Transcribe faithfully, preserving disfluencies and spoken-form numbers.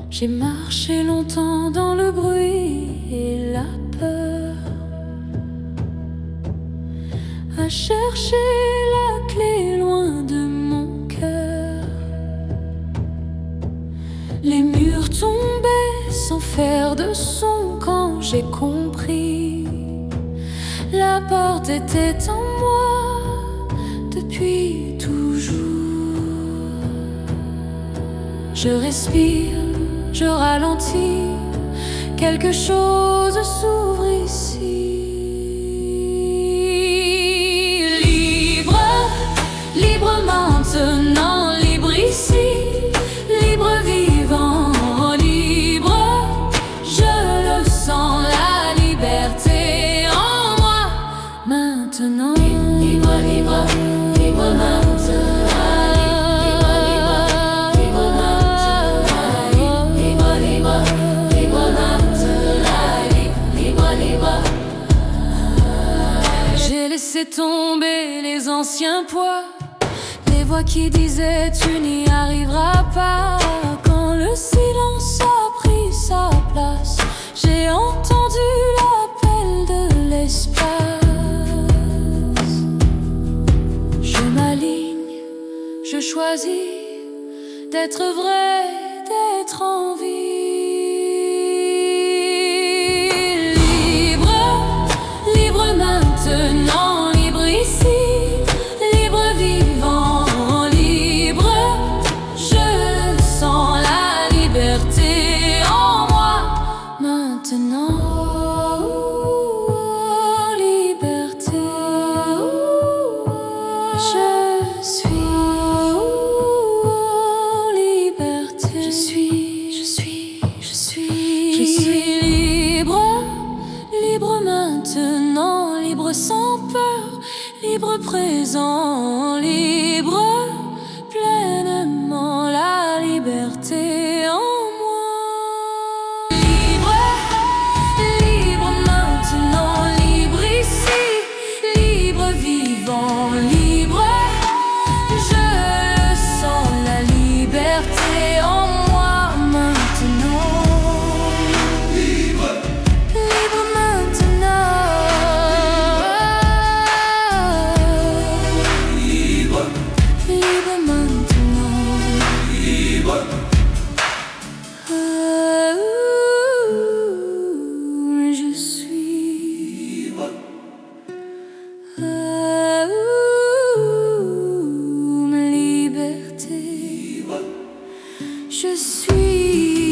J'ai marché longtemps dans le bruit et la peur, à chercher la clé loin de mon cœur. Les murs tombaient sans faire de son quand j'ai compris. La porte était en moi depuis toujours. Je respire, je ralentis, quelque chose s'ouvre ici. Libre, libre maintenant, libre ici, libre vivant, libre. Je le sens, la liberté en moi maintenant. Libre, libre, libre maintenant. Laissez tomber les anciens poids, les voix qui disaient tu n'y arriveras pas. Quand le silence a pris sa place, j'ai entendu l'appel de l'espace. Je m'aligne, je choisis d'être vrai, d'être en vie. Libre, libre maintenant. Sans peur, libre présent, libre pleinement, la liberté en moi. Libre, libre maintenant, libre ici, libre vivant, libre. Je le sens, la liberté en moi maintenant. Libre, libre maintenant. Je suis